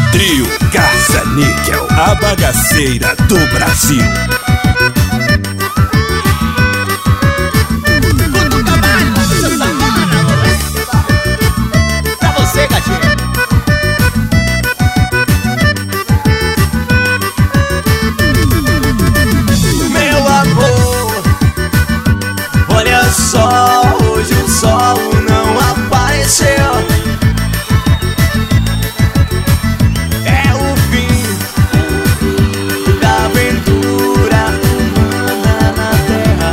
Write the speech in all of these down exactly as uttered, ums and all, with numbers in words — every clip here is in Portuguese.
Trio Caça-Níquel, a bagaceira do Brasil. Cutuca mais, seu safado, pra você, gatinho. Meu amor, olha só, hoje o sol não apareceu. É o fim da aventura humana na Terra.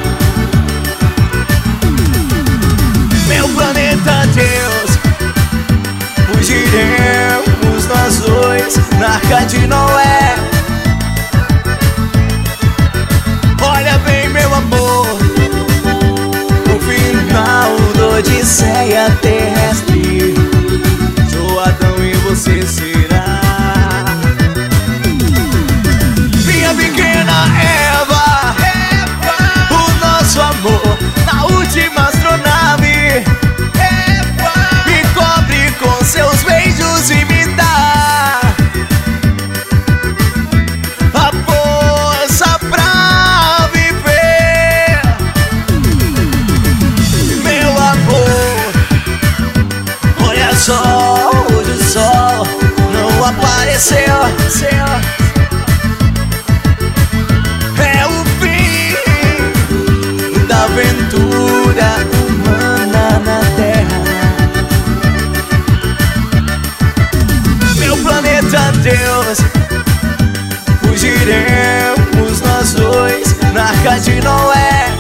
Meu planeta Deus, fugiremos nós dois na Arca de Noé. Olha bem, meu amor, o final da Odisseia terrestre. Sou Adão e você será minha pequena Eva. O nosso amor na última astronave. Me cobre com seus beijos e me dá a força pra viver. Meu amor, olha só, hoje o sol não apareceu. É o fim da aventura humana na Terra. Meu planeta Deus, fugiremos nós dois na Arca de Noé.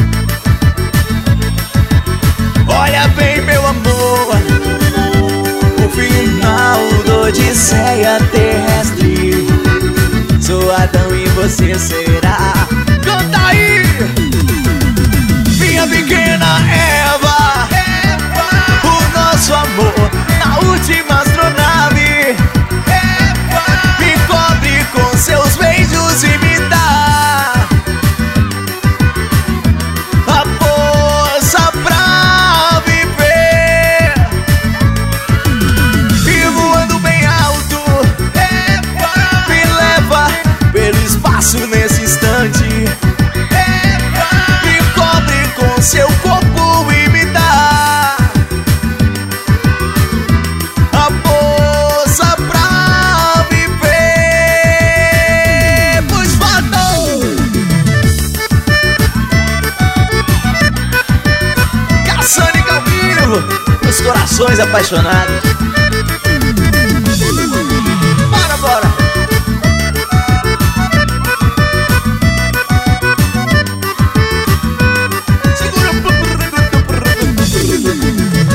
Olha bem, meu amor, o final da Odisseia terrestre. Sou Adão e você será. Canta aí! Minha pequena Eva, o nosso amor na última astronave. Me cobre com seus beijos e me dá a força pra viver. E voando bem alto, me leva pelo espaço nesse instante. Me cobre com seu corpo e me dá a força pra viver. Pois faltou Caça-Níquel ao vivo, os corações apaixonados.